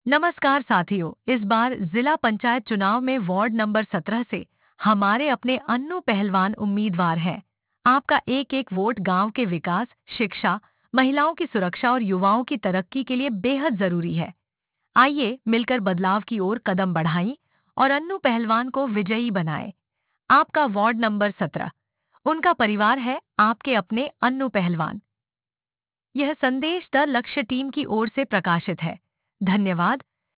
नमस्कार साथियों, इस बार जिला पंचायत चुनाव में वार्ड नंबर 17 से हमारे अपने अन्नू पहलवान उम्मीदवार हैं। आपका एक एक वोट गांव के विकास, शिक्षा, महिलाओं की सुरक्षा और युवाओं की तरक्की के लिए बेहद जरूरी है। आइए मिलकर बदलाव की ओर कदम बढ़ाएं और अन्नू पहलवान को विजयी बनाएं। आपका वार्ड नंबर 17, उनका परिवार है आपके अपने अन्नू पहलवान। यह संदेश द लक्ष्य टीम की ओर से प्रकाशित है। धन्यवाद।